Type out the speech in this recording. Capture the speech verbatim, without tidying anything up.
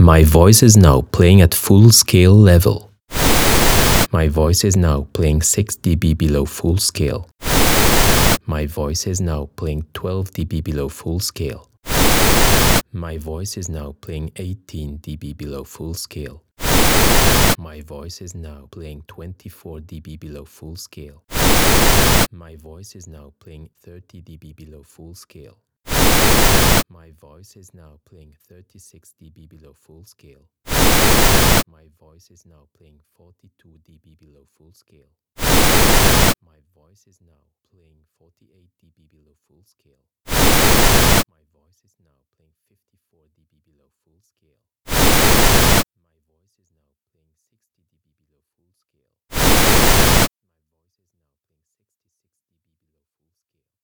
My voice is now playing at full scale level. My voice is now playing six decibels below full scale. My voice is now playing twelve decibels below full scale. My voice is now playing eighteen decibels below full scale. My voice is now playing twenty-four decibels below full scale. My voice is now playing thirty decibels below full scale. My voice is now playing thirty-six decibels below full scale. My voice is now playing forty-two decibels below full scale. My voice is now playing forty-eight decibels below full scale. My voice is now playing fifty-four decibels below full scale. My voice is now playing sixty decibels below full scale. My voice is now playing sixty-six decibels below full scale.